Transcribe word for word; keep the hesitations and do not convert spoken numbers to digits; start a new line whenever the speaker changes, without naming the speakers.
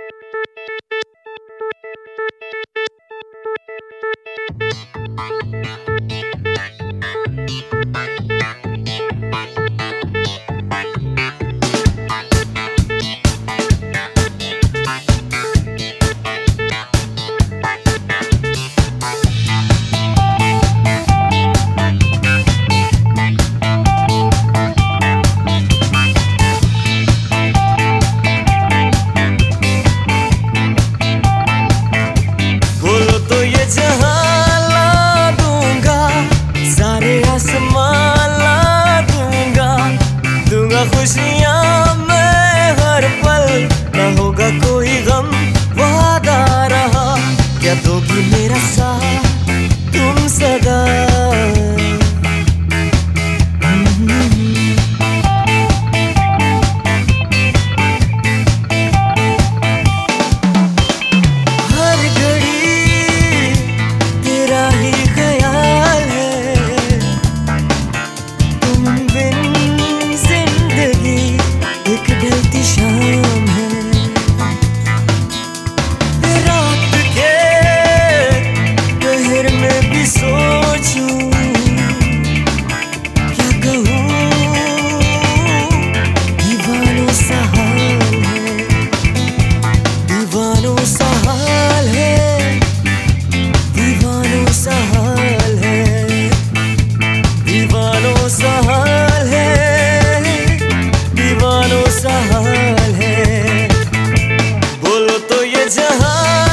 खुशियाँ मैं हर पल, न होगा कोई गम, वादा रहा। क्या दोगी मेरा साथ तुम सदा? हर घड़ी तेरा ही ख्याल है, तुम बिन एक ढलती शाम है। रात के पहर में भी सोचूं, क्या कहूँ, दीवानों सा हाल है, दीवानों सा हाल है, दीवानों सा हाल है, दीवानों सा हाल है, दीवानों सा हाल है। बोलो तो ये जहां